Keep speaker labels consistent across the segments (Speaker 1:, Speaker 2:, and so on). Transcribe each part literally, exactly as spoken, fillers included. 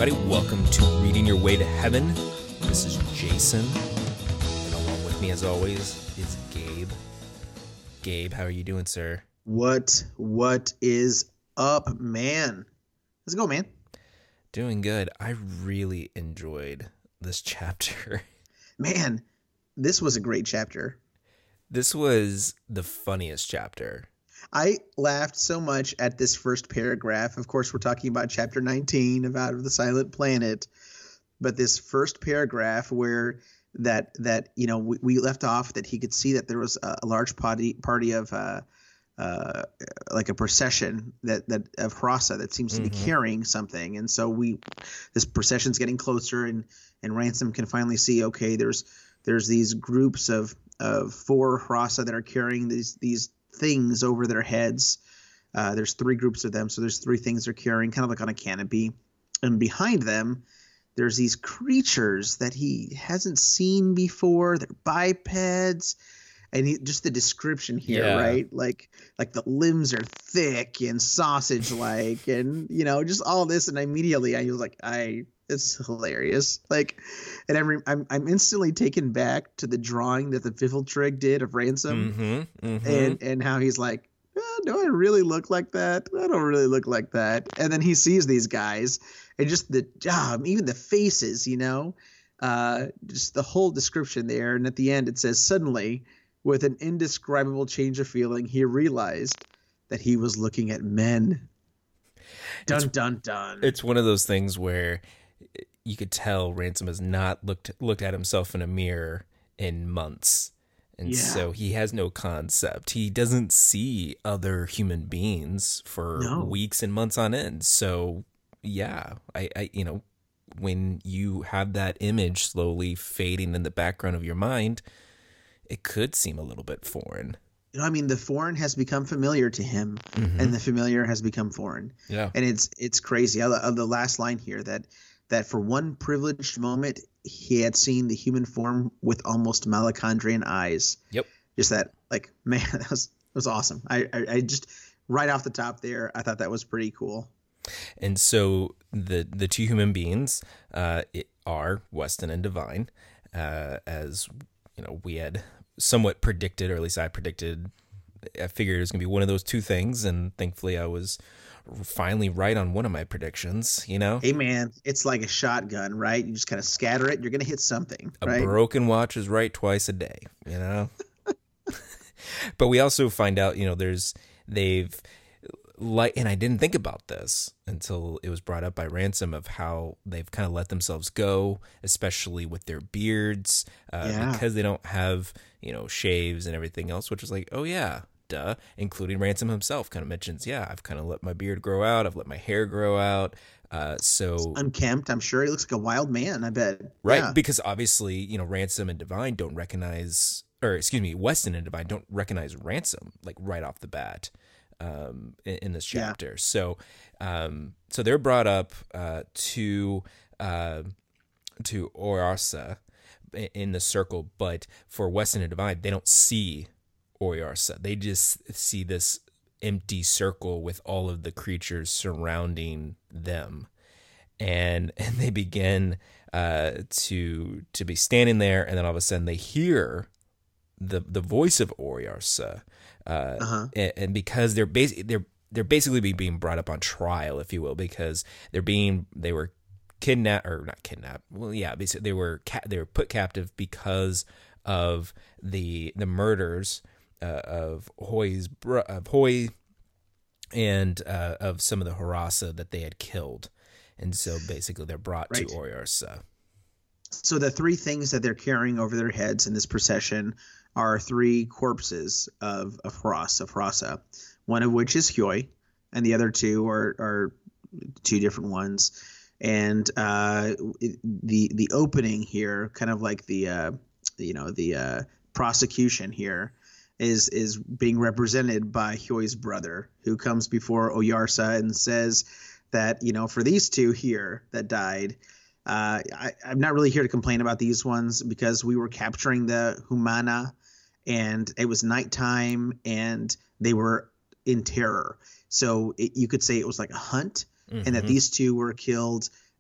Speaker 1: everybody. Welcome to Reading Your Way to Heaven. This is Jason, and along with me, as always, is Gabe. Gabe, how are you doing, sir?
Speaker 2: What, what is up, man? How's it go, man?
Speaker 1: Doing good. I really enjoyed this chapter.
Speaker 2: Man, this was a great chapter.
Speaker 1: This was the funniest chapter.
Speaker 2: I laughed so much at this first paragraph. Of course, we're talking about chapter nineteen of Out of the Silent Planet. But this first paragraph where that, that you know, we, we left off that he could see that there was a, a large party party of uh, uh, like a procession that, that of Hrossa that seems to be mm-hmm. carrying something. And so we this procession's getting closer, and, and Ransom can finally see, okay, there's there's these groups of, of four Hrossa that are carrying these these things over their heads. Uh, there's three groups of them, so there's three things they're carrying, kind of like on a canopy. And behind them, there's these creatures that he hasn't seen before. They're bipeds, and he, just the description here, yeah. right? Like, like the limbs are thick and sausage-like, and you know, just all this. And immediately, I was like, I. It's hilarious. Like, and I'm, I'm I'm instantly taken back to the drawing that the Fiffletrig did of Ransom,
Speaker 1: mm-hmm, mm-hmm.
Speaker 2: and and how he's like, oh, do I really look like that? I don't really look like that. And then he sees these guys, and just the um, even the faces, you know, uh, just the whole description there. And at the end, it says, suddenly, with an indescribable change of feeling, he realized that he was looking at men. Dun
Speaker 1: it's,
Speaker 2: dun dun.
Speaker 1: It's one of those things where you could tell Ransom has not looked looked at himself in a mirror in months. And yeah. so he has no concept. He doesn't see other human beings for no. weeks and months on end. So yeah, I, I you know, when you have that image slowly fading in the background of your mind, it could seem a little bit foreign.
Speaker 2: You know, I mean, the foreign has become familiar to him, mm-hmm. and the familiar has become foreign.
Speaker 1: Yeah,
Speaker 2: and it's it's crazy. I love the last line here that that for one privileged moment he had seen the human form with almost Malacandrian eyes.
Speaker 1: Yep,
Speaker 2: just that, like, man, that was that was awesome. I, I I just right off the top there, I thought that was pretty cool.
Speaker 1: And so the the two human beings uh, are Weston and Divine, uh, as you know, we had somewhat predicted, or at least I predicted. I figured it was going to be one of those two things, and thankfully I was finally right on one of my predictions, you know?
Speaker 2: Hey, man, it's like a shotgun, right? You just kind of scatter it, and you're going to hit something,
Speaker 1: A
Speaker 2: right?
Speaker 1: broken watch is right twice a day, you know? But we also find out, you know, there's, they've, like, and I didn't think about this until it was brought up by Ransom, of how they've kind of let themselves go, especially with their beards, uh,
Speaker 2: yeah.
Speaker 1: because they don't have, you know, shaves and everything else, which is like, oh yeah, duh. Including Ransom himself kind of mentions, yeah, I've kind of let my beard grow out, I've let my hair grow out, uh, so
Speaker 2: it's unkempt. I'm sure he looks like a wild man. I bet,
Speaker 1: right?
Speaker 2: Yeah.
Speaker 1: Because obviously, you know, Ransom and Divine don't recognize, or excuse me, Weston and Divine don't recognize Ransom like right off the bat. Um, in, in this chapter, yeah. so um, so they're brought up uh, to uh, to Oyarsa in the circle, but for Weston and Divine, they don't see Oyarsa. They just see this empty circle with all of the creatures surrounding them, and and they begin uh, to to be standing there, and then all of a sudden they hear the the voice of Oyarsa. Uh, uh-huh. and, and because they're basically they're they're basically being brought up on trial, if you will, because they're being they were kidnapped or not kidnapped. Well, yeah, basically they were ca- they were put captive because of the the murders uh, of Hoy's bro- of Hoy and uh, of some of the Hrossa that they had killed, and so basically they're brought right. to Oyarsa.
Speaker 2: So the three things that they're carrying over their heads in this procession are three corpses of of Hross, of Hrossa, one of which is Hyoy, and the other two are, are two different ones. And uh, the the opening here, kind of like the uh, you know the uh, prosecution here, is is being represented by Hyoy's brother, who comes before Oyarsa and says that, you know, for these two here that died. Uh, I, I'm not really here to complain about these ones because we were capturing the Humana, and it was nighttime, and they were in terror. So it, you could say it was like a hunt, mm-hmm. and that these two were killed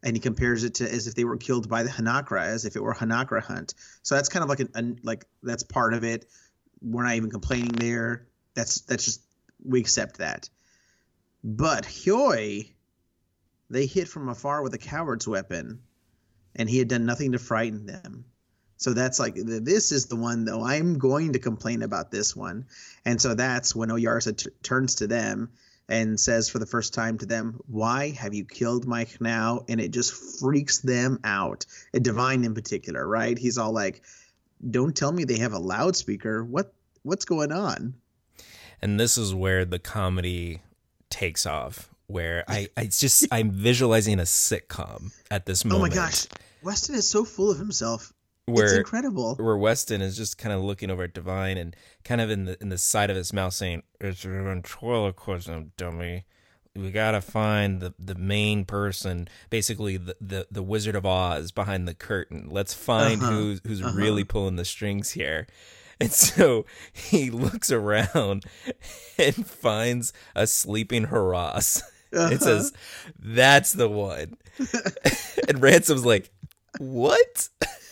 Speaker 2: and he compares it to as if they were killed by the Hanakra, as if it were a Hanakra hunt. So that's kind of like an, an like that's part of it. We're not even complaining there. That's that's just we accept that. But Hyoy, they hit from afar with a coward's weapon, and he had done nothing to frighten them. So that's like, this is the one, though. I'm going to complain about this one. And so that's when Oyarsa t- turns to them and says for the first time to them, why have you killed my Knau? And it just freaks them out. A Divine in particular, right? He's all like, don't tell me they have a loudspeaker. What What's going on?
Speaker 1: And this is where the comedy takes off, where I, I just, I'm visualizing a sitcom at this moment.
Speaker 2: Oh my gosh. Weston is so full of himself.
Speaker 1: Where,
Speaker 2: it's incredible.
Speaker 1: Where Weston is just kind of looking over at Divine and kind of in the in the side of his mouth saying, "It's a ventriloquism, dummy. We gotta find the, the main person, basically the, the, the Wizard of Oz behind the curtain. Let's find uh-huh. who's who's uh-huh. really pulling the strings here." And so he looks around and finds a sleeping Haras. Uh-huh. It says, "That's the one." And Ransom's like, "What?"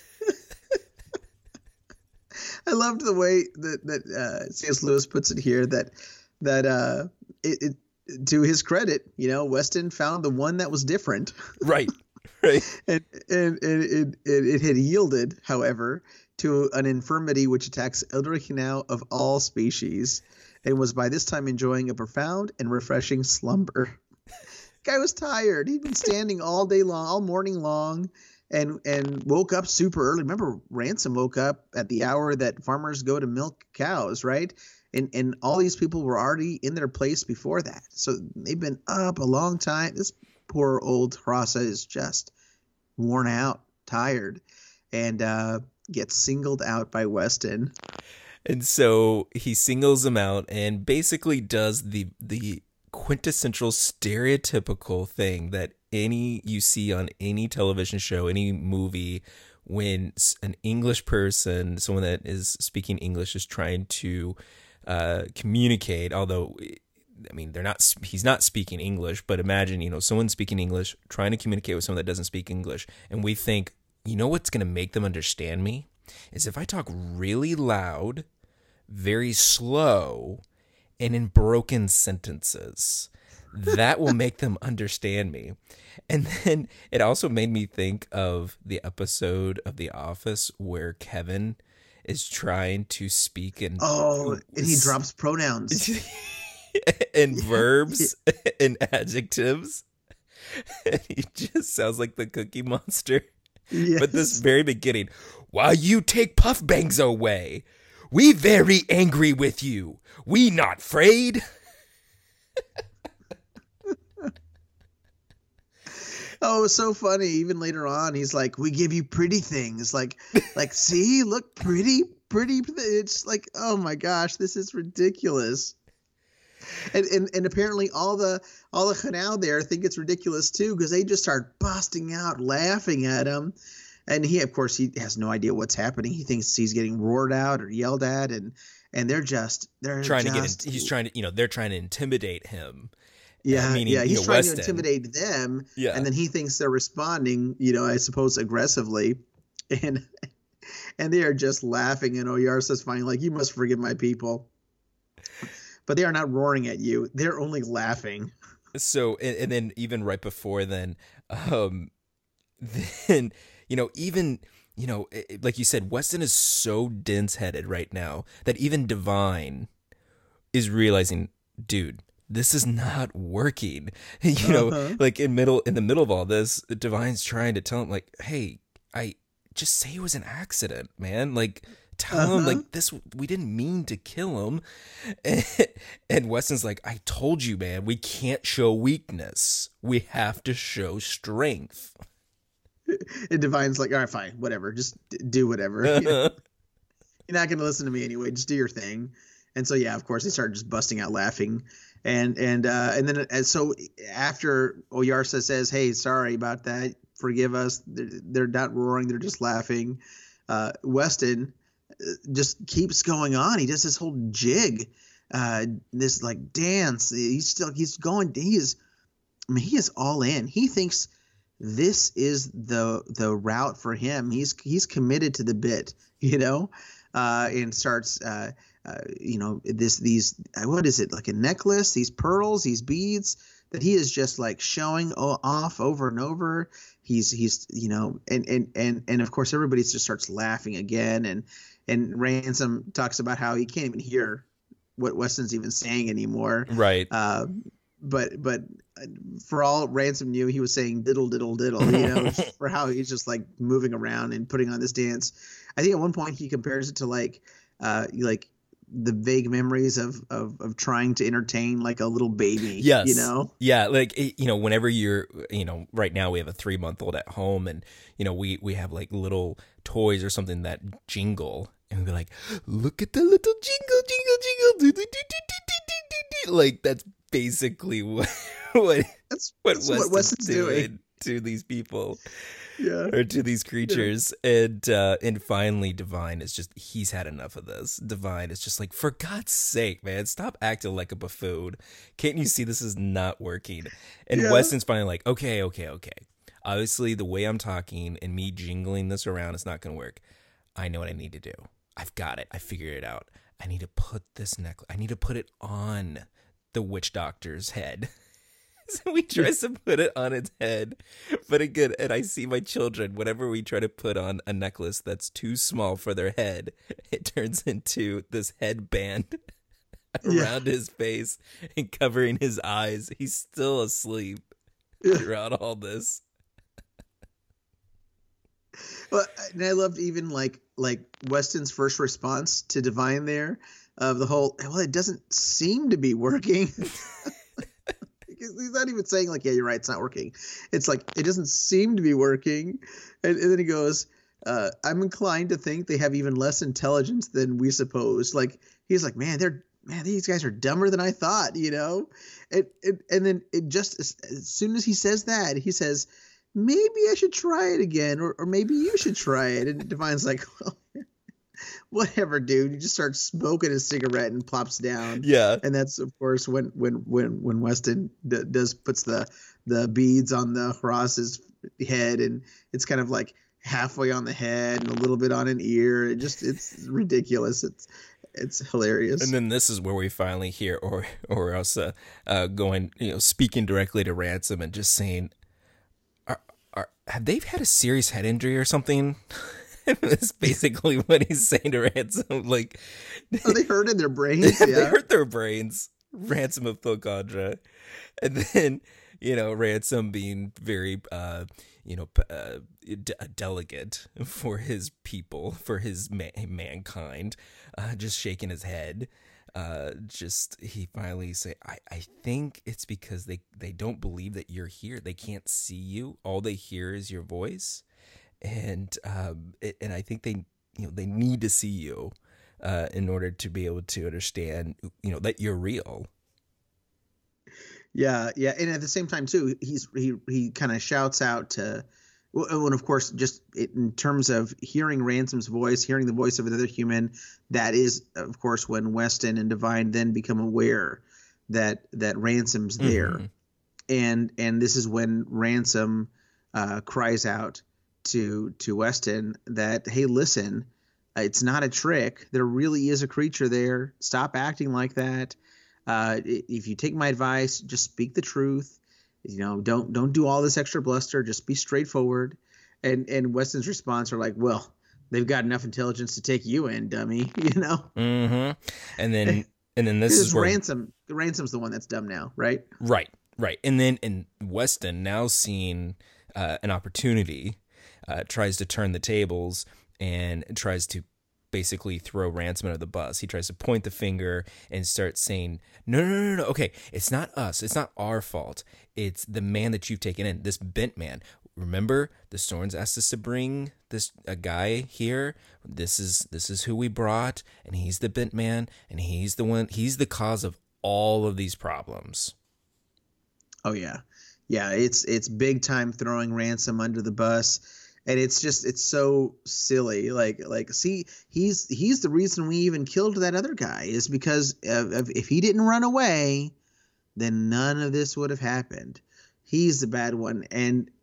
Speaker 2: I loved the way that that uh, C S. Lewis puts it here. That that uh, it, it, to his credit, you know, Weston found the one that was different.
Speaker 1: Right, right.
Speaker 2: and and, and it, it it had yielded, however, to an infirmity which attacks Elder Knau of all species, and was by this time enjoying a profound and refreshing slumber. Guy was tired. He'd been standing all day long, all morning long. And and woke up super early. Remember, Ransom woke up at the hour that farmers go to milk cows, right? And and all these people were already in their place before that. So they've been up a long time. This poor old Harasa is just worn out, tired, and uh, gets singled out by Weston.
Speaker 1: And so he singles him out and basically does the the quintessential stereotypical thing that any you see on any television show, any movie, when an English person, someone that is speaking English, is trying to uh, communicate. Although, I mean, they're not. He's not speaking English, but imagine, you know, someone speaking English trying to communicate with someone that doesn't speak English, and we think, you know, what's going to make them understand me is if I talk really loud, very slow, and in broken sentences. That will make them understand me. And then it also made me think of the episode of The Office where Kevin is trying to speak in
Speaker 2: oh, and he drops pronouns
Speaker 1: and verbs and adjectives. And he just sounds like the Cookie Monster.
Speaker 2: Yes.
Speaker 1: But this very beginning, while you take Puff Bangs away, we very angry with you. We not afraid.
Speaker 2: Oh, it was so funny. Even later on, he's like, "We give you pretty things." Like, like, see, look, pretty, pretty. It's like, oh my gosh, this is ridiculous. And and, and apparently, all the all the Knau there think it's ridiculous too, because they just start busting out laughing at him. And he, of course, he has no idea what's happening. He thinks he's getting roared out or yelled at, and and they're just they're
Speaker 1: trying
Speaker 2: just,
Speaker 1: to get. In, he's trying to, you know, they're trying to intimidate him.
Speaker 2: Yeah,
Speaker 1: uh, meaning,
Speaker 2: yeah, he's
Speaker 1: you know,
Speaker 2: trying
Speaker 1: Weston.
Speaker 2: to intimidate them,
Speaker 1: yeah.
Speaker 2: And then he thinks they're responding, you know, I suppose aggressively, and and they are just laughing. And Oyarsa's finally like, "You must forgive my people," but they are not roaring at you; they're only laughing.
Speaker 1: So, and, and then even right before then, um, then you know, even you know, like you said, Weston is so dense-headed right now that even Divine is realizing, dude, this is not working. You know, uh-huh. like in middle in the middle of all this, Divine's trying to tell him, like, "Hey, I just say it was an accident, man. Like, tell uh-huh. him like this. We didn't mean to kill him." And, and Weston's like, "I told you, man. We can't show weakness. We have to show strength."
Speaker 2: And Divine's like, "All right, fine, whatever. Just do whatever. Uh-huh. You know, you're not going to listen to me anyway. Just do your thing." And so, yeah, of course, they start just busting out laughing. And and uh, and then and so after Oyarsa says, "Hey, sorry about that. Forgive us." They're, they're not roaring. They're just laughing. Uh, Weston just keeps going on. He does this whole jig, uh, this like dance. He's still he's going. He is. I mean, he is all in. He thinks this is the the route for him. He's he's committed to the bit, you know, uh, and starts, uh, uh, you know, this these what is it like a necklace? These pearls, these beads that he is just like showing off over and over. He's he's you know, and and and and of course everybody just starts laughing again, and and Ransom talks about how he can't even hear what Weston's even saying anymore.
Speaker 1: Right.
Speaker 2: Uh, but but for all Ransom knew, he was saying diddle diddle diddle, you know, for how he's just like moving around and putting on this dance. I think at one point he compares it to like uh like the vague memories of, of of trying to entertain like a little baby.
Speaker 1: Yes.
Speaker 2: You know?
Speaker 1: Yeah. Like, you know, whenever you're, you know, right now we have a three month old at home, and, you know, we, we have like little toys or something that jingle, and we're like, look at the little jingle, jingle, jingle. Do, do, do, do, do, do, do. Like, that's basically what, what,
Speaker 2: that's,
Speaker 1: what,
Speaker 2: that's
Speaker 1: Weston's
Speaker 2: what Weston's doing.
Speaker 1: doing to these people.
Speaker 2: Yeah.
Speaker 1: Or to these creatures. Yeah. And uh, and finally Divine is just, he's had enough of this. Divine is just like, for God's sake, man, stop acting like a buffoon. Can't you see this is not working? And yeah. Weston's finally like, okay, okay, okay. Obviously the way I'm talking and me jingling this around is not going to work. I know what I need to do. I've got it. I figured it out. I need to put this necklace, I need to put it on the witch doctor's head. So we tries to put it on its head. But again, and I see my children, whenever we try to put on a necklace that's too small for their head, it turns into this headband yeah. around his face and covering his eyes. He's still asleep yeah. throughout all this.
Speaker 2: Well, and I loved even like like Weston's first response to Divine there of the whole, well, it doesn't seem to be working. He's not even saying like, yeah, you're right, it's not working. It's like, it doesn't seem to be working. And, and then he goes, uh, I'm inclined to think they have even less intelligence than we suppose. Like, he's like, man, they're, man, these guys are dumber than I thought, you know? And, and, and then it just, as, as soon as he says that, he says, maybe I should try it again, or, or maybe you should try it. And Divine's like, well, whatever, dude. He just starts smoking a cigarette and plops down.
Speaker 1: Yeah,
Speaker 2: and that's of course when when when when Weston d- does puts the the beads on the Ross's head, and it's kind of like halfway on the head and a little bit on an ear. It just it's ridiculous. It's it's hilarious.
Speaker 1: And then this is where we finally hear or or else uh, uh, going, you know, speaking directly to Ransom and just saying, are are have they had a serious head injury or something? That's basically what he's saying to Ransom. Like,
Speaker 2: oh, they hurt in their brains. Yeah.
Speaker 1: They hurt their brains. Ransom of Thokandra, and then you know Ransom being very, uh, you know, uh, de- delicate for his people, for his ma- mankind, uh, just shaking his head. Uh, just he finally say, I, I think it's because they they don't believe that you're here. They can't see you. All they hear is your voice. And um, it, and I think they, you know, they need to see you uh, in order to be able to understand, you know, that you're real.
Speaker 2: Yeah, yeah, and at the same time too, he's he he kind of shouts out to, well, and of course, just in terms of hearing Ransom's voice, hearing the voice of another human, that is, of course, when Weston and Divine then become aware that that Ransom's there, mm-hmm. and and this is when Ransom uh, cries out to to Weston that, hey, listen, it's not a trick. There really is a creature there. Stop acting like that. Uh, if you take my advice, just speak the truth. You know, don't don't do all this extra bluster. Just be straightforward. And and Weston's response are like, well, they've got enough intelligence to take you in, dummy. You know.
Speaker 1: Mm-hmm. And then and then this is where
Speaker 2: Ransom. Ransom's the one that's dumb now, right?
Speaker 1: Right, right. And then and Weston, now seeing uh, an opportunity, Uh, tries to turn the tables and tries to basically throw Ransom under the bus. He tries to point the finger and start saying, no, no, no, no, okay, it's not us. It's not our fault. It's the man that you've taken in, this bent man. Remember, the Storns asked us to bring this a guy here. This is this is who we brought, and he's the bent man, and he's the one. He's the cause of all of these problems.
Speaker 2: Oh yeah, yeah. It's it's big time throwing Ransom under the bus. And it's just, it's so silly. Like, like, see, he's he's the reason we even killed that other guy, is because of, of, if he didn't run away, then none of this would have happened. He's the bad one. And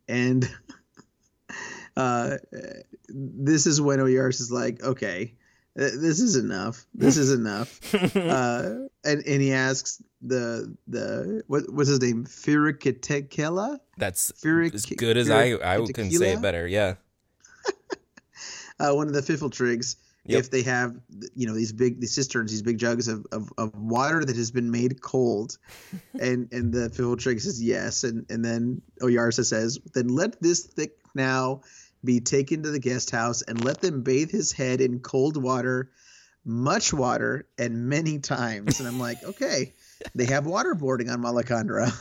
Speaker 2: And uh, this is when Oyarsa is like, okay, this is enough. This is enough. uh, and and he asks the the what what's his name? Firikitekela?
Speaker 1: That's
Speaker 2: Firik-
Speaker 1: as good as I I can say it better. Yeah.
Speaker 2: uh, one of the Fiffletrigs.
Speaker 1: Yep.
Speaker 2: If they have, you know, these big these cisterns, these big jugs of, of, of water that has been made cold, and and the Fiffletrig says yes, and and then Oyarsa says, then let this thick now be taken to the guest house and let them bathe his head in cold water, much water, and many times. And I'm like, okay, they have waterboarding on Malacandra.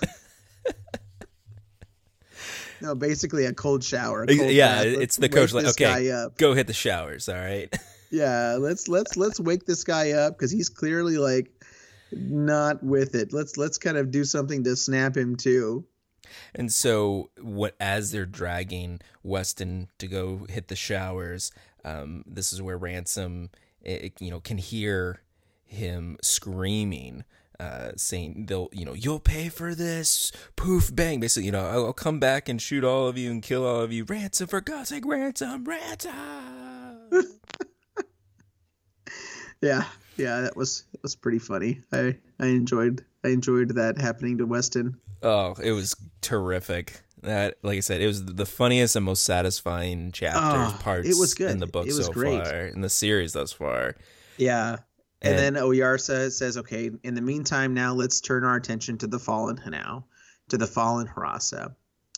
Speaker 2: No, basically a cold shower. A cold
Speaker 1: yeah,
Speaker 2: bath.
Speaker 1: it's the coach. Like, okay,
Speaker 2: up.
Speaker 1: Go hit the showers. All right.
Speaker 2: Yeah, let's let's let's wake this guy up because he's clearly like not with it. Let's let's kind of do something to snap him too.
Speaker 1: And so, what as they're dragging Weston to go hit the showers, um, this is where Ransom, it, you know, can hear him screaming, uh, saying, "They'll, you know, you'll pay for this." Poof, bang. Basically, you know, I'll, I'll come back and shoot all of you and kill all of you. Ransom, for God's sake, ransom, ransom.
Speaker 2: Yeah, yeah, that was that was pretty funny. I I enjoyed I enjoyed that happening to Weston.
Speaker 1: Oh, it was terrific. That, like I said, it was the funniest and most satisfying chapters,
Speaker 2: oh,
Speaker 1: parts
Speaker 2: it was good.
Speaker 1: in the book
Speaker 2: it was
Speaker 1: so
Speaker 2: great.
Speaker 1: far, in the series thus far.
Speaker 2: Yeah. And,
Speaker 1: And
Speaker 2: then Oyarsa says, okay, in the meantime, now let's turn our attention to the fallen Hanau, to the fallen Harassa.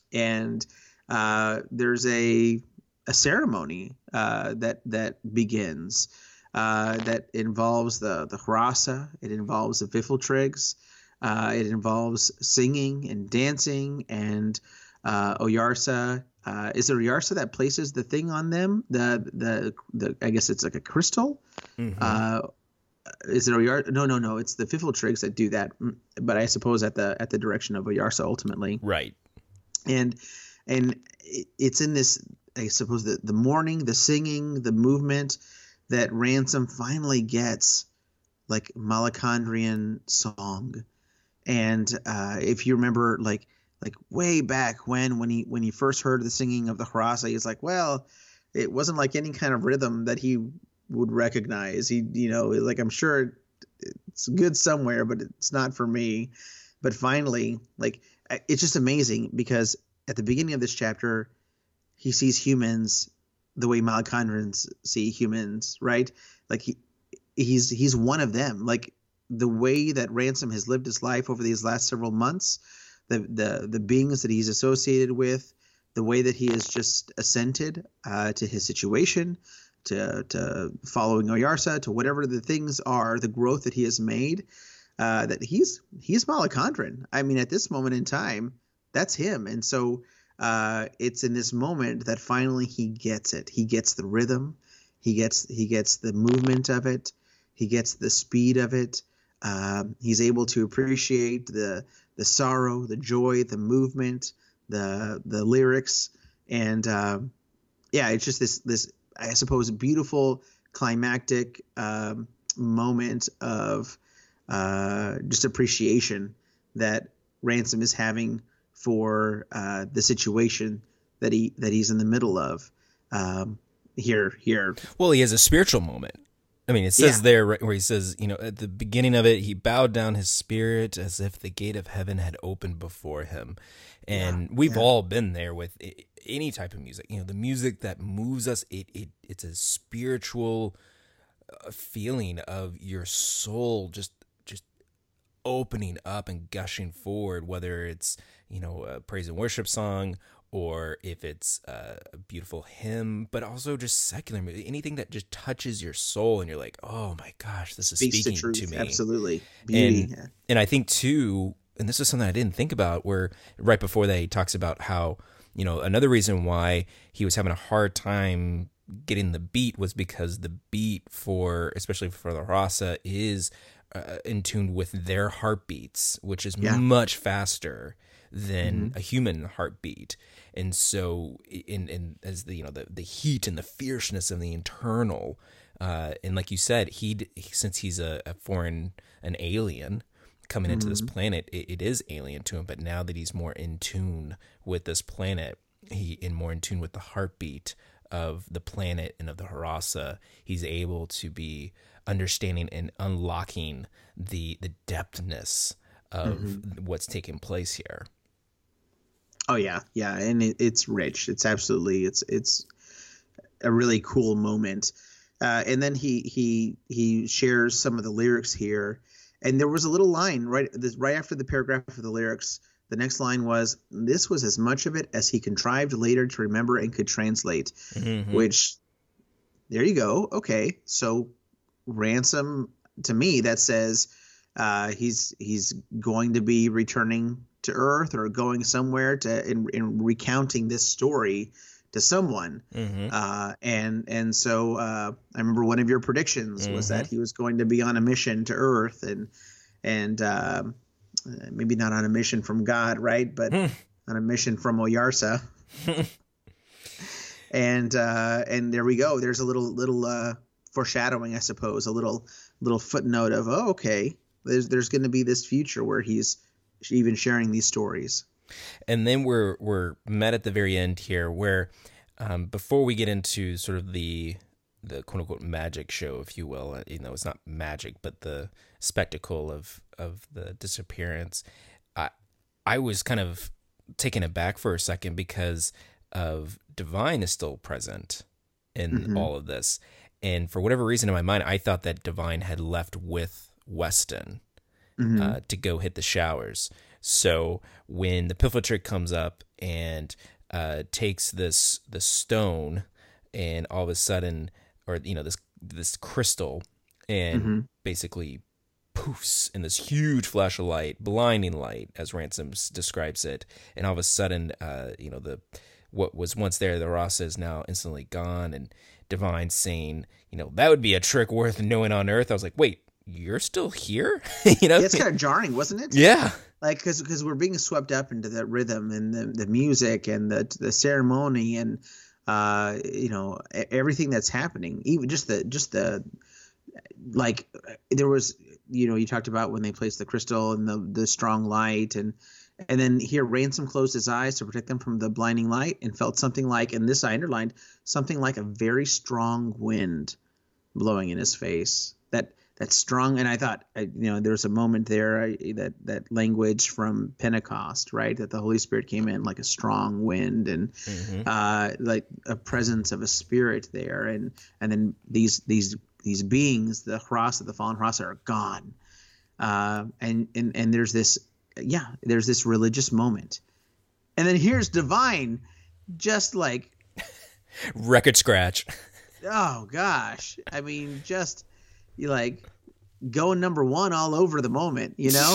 Speaker 2: And uh, there's a a ceremony uh, that that begins uh, that involves the, the Harassa. It involves the Fiffletrigs. Uh, it involves singing and dancing, and uh, Oyarsa. Uh, is it Oyarsa that places the thing on them? The the the I guess it's like a crystal.
Speaker 1: Mm-hmm.
Speaker 2: Uh, is it Oyarsa? No, no, no. It's the Fiffletrigs that do that. But I suppose at the at the direction of Oyarsa ultimately.
Speaker 1: Right.
Speaker 2: And and it's in this. I suppose the the mourning, the singing, the movement that Ransom finally gets like Malacandrian song. And uh, if you remember, like like way back when, when he when he first heard the singing of the Harassa, he's like, well, it wasn't like any kind of rhythm that he would recognize. He, you know, like I'm sure it's good somewhere, but it's not for me. But finally, like it's just amazing because at the beginning of this chapter, he sees humans the way Malacandrians see humans, right? Like he he's he's one of them, like. The way that Ransom has lived his life over these last several months, the the the beings that he's associated with, the way that he has just assented uh, to his situation, to to following Oyarsa, to whatever the things are, the growth that he has made, uh, that he's he's Malacandran. I mean, at this moment in time, that's him. And so uh, it's in this moment that finally he gets it. He gets the rhythm. He gets he gets the movement of it. He gets the speed of it. Um, he's able to appreciate the the sorrow, the joy, the movement, the the lyrics, and uh, yeah, it's just this this I suppose beautiful climactic um, moment of uh, just appreciation that Ransom is having for uh, the situation that he that he's in the middle of um, here here.
Speaker 1: Well, he has a spiritual moment. I mean, it says
Speaker 2: Yeah.
Speaker 1: there right where he says, you know, at the beginning of it, he bowed down his spirit as if the gate of heaven had opened before him. And
Speaker 2: Yeah,
Speaker 1: we've
Speaker 2: yeah.
Speaker 1: all been there with i- any type of music, you know, the music that moves us. It, it It's a spiritual uh, feeling of your soul just just opening up and gushing forward, whether it's, you know, a praise and worship song or if it's a beautiful hymn, but also just secular music, anything that just touches your soul and you're like, oh my gosh, this is
Speaker 2: Speaks
Speaker 1: speaking
Speaker 2: the truth.
Speaker 1: to me.
Speaker 2: Absolutely. Beauty.
Speaker 1: And,
Speaker 2: yeah.
Speaker 1: and I think too, and this is something I didn't think about, where right before that he talks about how, you know, another reason why he was having a hard time getting the beat was because the beat for, especially for the Rasa, is uh, in tune with their heartbeats, which is
Speaker 2: Yeah.
Speaker 1: much faster than
Speaker 2: Mhm.
Speaker 1: a human heartbeat. And so in, in as the, you know, the, the heat and the fierceness of the internal, uh, and like you said, he, since he's a, a foreign, an alien coming into this planet, it, it is alien to him. But now that he's more in tune with this planet, he in more in tune with the heartbeat of the planet and of the Harassa, he's able to be understanding and unlocking the the depthness of mm-hmm. what's taking place here.
Speaker 2: Oh yeah, yeah, and it, it's rich. It's absolutely it's it's a really cool moment. Uh, and then he he he shares some of the lyrics here, and there was a little line right this, right after the paragraph of the lyrics. The next line was, "This was as much of it as he contrived later to remember and could translate," mm-hmm. which, there you go. Okay, so Ransom, to me, that says uh, he's he's going to be returning to Earth or going somewhere to in, in recounting this story to someone. Mm-hmm. Uh, and and so uh, I remember one of your predictions mm-hmm. was that he was going to be on a mission to Earth and and uh, maybe not on a mission from God, right? But on a mission from Oyarsa. and uh, and there we go. There's a little little uh, foreshadowing, I suppose, a little little footnote of, oh, okay, there's there's going to be this future where he's even sharing these stories.
Speaker 1: And then we're we're met at the very end here, where um, before we get into sort of the the quote unquote magic show, if you will, you know, it's not magic, but the spectacle of of the disappearance. I I was kind of taken aback for a second because of Divine is still present in mm-hmm. all of this, and for whatever reason in my mind, I thought that Divine had left with Weston mm-hmm. uh, to go hit the showers. So when the Piflatrix comes up and uh, takes this this stone, and all of a sudden, or you know, this this crystal, and mm-hmm. basically poofs in this huge flash of light, blinding light, as Ransom describes it, and all of a sudden, uh, you know, the what was once there, the Harassa is now instantly gone, and Divine saying, you know, that would be a trick worth knowing on Earth. I was like, wait, you're still here? you know,
Speaker 2: yeah, it's kind of jarring, wasn't it?
Speaker 1: Yeah.
Speaker 2: Like, because because we're being swept up into the rhythm and the, the music and the the ceremony and uh you know everything that's happening, even just the just the like there was you know you talked about when they placed the crystal and the the strong light and and then here Ransom closed his eyes to protect them from the blinding light and felt something like, and this I underlined, something like a very strong wind blowing in his face. That That's strong, and I thought, you know, there was a moment there I, that that language from Pentecost, right? That the Holy Spirit came in like a strong wind, and mm-hmm. uh, like a presence of a spirit there, and and then these these these beings, the Harassa, the fallen Harassa, are gone, uh, and and and there's this, yeah, there's this religious moment, and then here's Divine, just like
Speaker 1: record scratch.
Speaker 2: Oh gosh, I mean, just. You like going number one all over the moment, you know?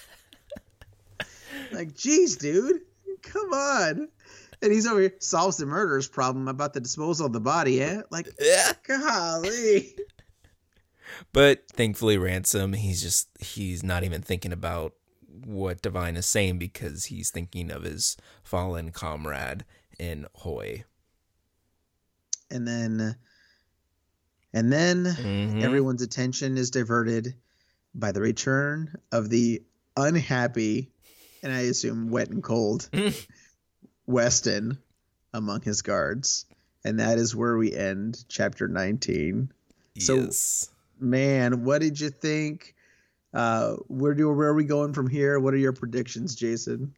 Speaker 2: Like, geez, dude, come on. And he's over here, solves the murderer's problem about the disposal of the body, eh? Like, yeah. Golly.
Speaker 1: But thankfully, Ransom, he's just, he's not even thinking about what Divine is saying because he's thinking of his fallen comrade in Hoy.
Speaker 2: And then... And then mm-hmm. everyone's attention is diverted by the return of the unhappy, and I assume wet and cold, Weston among his guards. And that is where we end chapter nineteen. Yes. So, man, what did you think? Uh, where do where are we going from here? What are your predictions, Jason?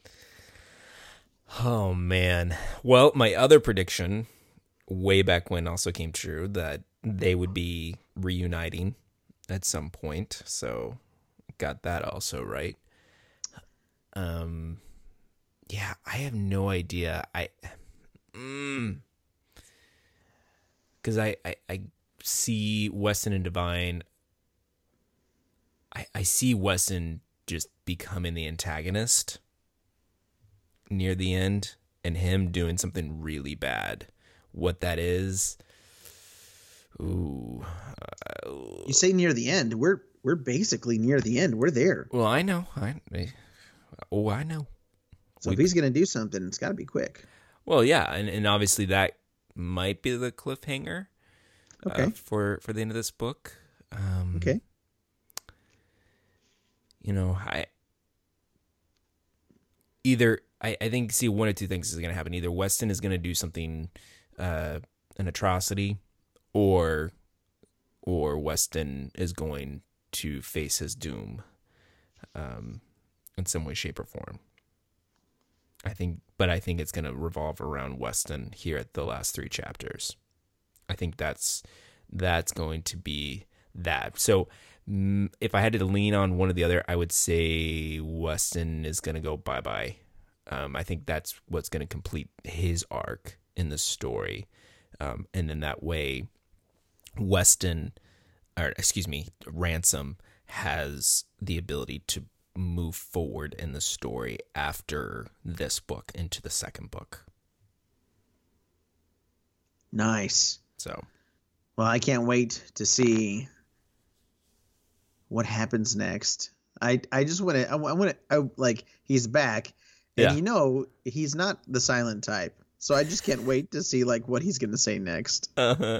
Speaker 1: Oh, man. Well, my other prediction way back when also came true, that they would be reuniting at some point. So got that also right. Um, yeah, I have no idea. I, mm, cause I, I, I see Weston and Divine. I, I see Weston just becoming the antagonist near the end and him doing something really bad. What that is, ooh. Uh,
Speaker 2: you say near the end. We're we're basically near the end. We're there.
Speaker 1: Well, I know. I oh, I know.
Speaker 2: So we, if he's gonna do something, it's got to be quick.
Speaker 1: Well, yeah, and, and obviously that might be the cliffhanger. Okay. Uh, for for the end of this book. Um,
Speaker 2: okay.
Speaker 1: You know, I either I, I think, see, one or two things is going to happen. Either Weston is going to do something, uh, an atrocity, or or Weston is going to face his doom um, in some way, shape, or form. I think, but I think it's going to revolve around Weston here at the last three chapters. I think that's that's going to be that. So mm, if I had to lean on one or the other, I would say Weston is going to go bye-bye. Um, I think that's what's going to complete his arc in the story. Um, and in that way, Weston, or excuse me, Ransom has the ability to move forward in the story after this book into the second book.
Speaker 2: Nice.
Speaker 1: So,
Speaker 2: well, I can't wait to see what happens next. I I just want to I want to I, like he's back, and
Speaker 1: yeah.
Speaker 2: you know he's not the silent type, so I just can't wait to see like what he's gonna say next.
Speaker 1: Uh-huh.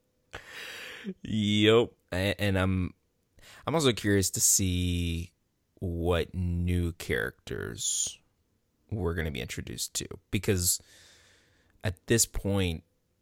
Speaker 1: Yep. And I'm I'm also curious to see what new characters we're going to be introduced to, because at this point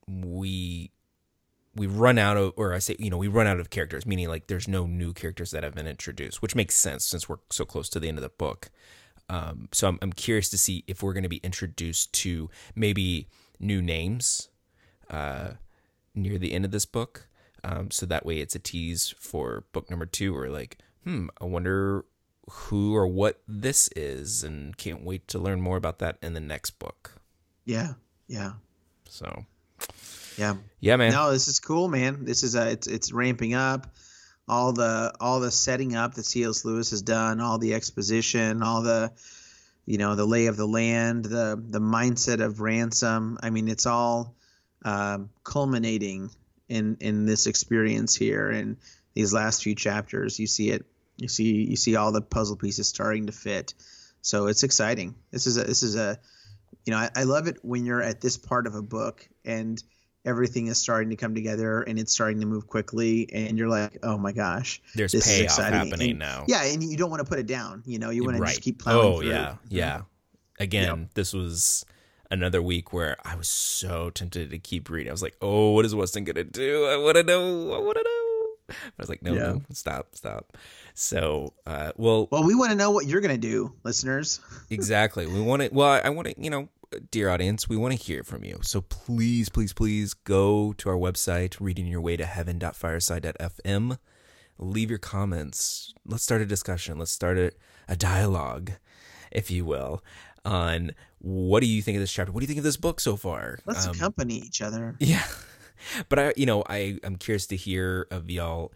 Speaker 1: we we run out of, or I say, you know, we run out of characters, meaning like there's no new characters that have been introduced, which makes sense since we're so close to the end of the book. Um, so I'm I'm curious to see if we're going to be introduced to maybe new names uh, near the end of this book. Um, so that way it's a tease for book number two, or like, hmm, I wonder who or what this is, and can't wait to learn more about that in the next book.
Speaker 2: Yeah, yeah.
Speaker 1: So,
Speaker 2: yeah,
Speaker 1: yeah, man.
Speaker 2: No, this is cool, man. This is a, it's it's ramping up. All the all the setting up that C S. Lewis has done, all the exposition, all the, you know, the lay of the land, the the mindset of Ransom. I mean, it's all um, culminating in in this experience here, and these last few chapters. You see it. You see you see all the puzzle pieces starting to fit. So it's exciting. This is a this is a you know I, I love it when you're at this part of a book and everything is starting to come together and it's starting to move quickly, and you're like, oh my gosh,
Speaker 1: there's
Speaker 2: this
Speaker 1: payoff
Speaker 2: is exciting.
Speaker 1: happening
Speaker 2: and,
Speaker 1: now.
Speaker 2: Yeah, and you don't want to put it down. You know, you want
Speaker 1: right.
Speaker 2: to just keep plowing
Speaker 1: Oh
Speaker 2: through.
Speaker 1: yeah, yeah. Again,
Speaker 2: yep.
Speaker 1: This was another week where I was so tempted to keep reading. I was like, oh, what is Weston gonna do? I want to know. I want to know. But I was like, no, yeah. no, stop, stop. So, uh, well,
Speaker 2: well, we want to know what you're gonna do, listeners.
Speaker 1: Exactly. We want to. Well, I, I want to. You know, dear audience, we want to hear from you. So please, please, please go to our website, reading your way to heaven dot fireside dot f m. Leave your comments. Let's start a discussion. Let's start a, a dialogue, if you will, on what do you think of this chapter? What do you think of this book so far?
Speaker 2: Let's
Speaker 1: um,
Speaker 2: accompany each other.
Speaker 1: Yeah. But I, you know, I, I'm curious to hear of y'all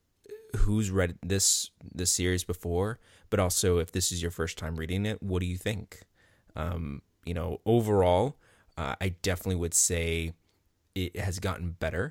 Speaker 1: who's read this this series before, but also if this is your first time reading it, what do you think? Um, you know, overall, uh, I definitely would say it has gotten better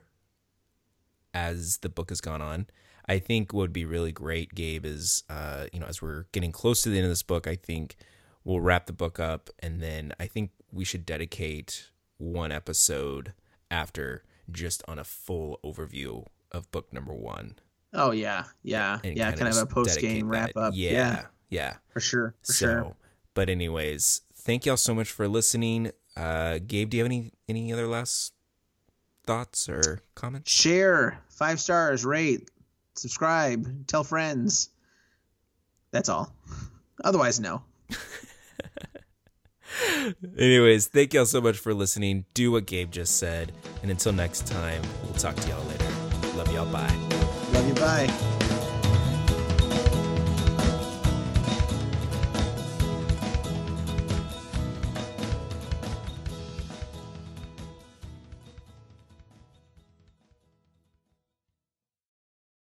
Speaker 1: as the book has gone on. I think what would be really great, Gabe, is, uh, you know, as we're getting close to the end of this book, I think we'll wrap the book up, and then I think we should dedicate one episode after just on a full overview of book number one.
Speaker 2: Oh, yeah. Yeah.
Speaker 1: And
Speaker 2: yeah. Kind of a post-game wrap up.
Speaker 1: Yeah,
Speaker 2: yeah.
Speaker 1: Yeah.
Speaker 2: For sure. For
Speaker 1: so,
Speaker 2: sure.
Speaker 1: But anyways, thank y'all so much for listening. Uh, Gabe, do you have any, any other last thoughts or comments?
Speaker 2: Share, five stars, rate, subscribe, tell friends. That's all. Otherwise, no.
Speaker 1: Anyways, thank y'all so much for listening. Do what Gabe just said. And until next time, we'll talk to y'all later. Love y'all. Bye.
Speaker 2: Love you. Bye.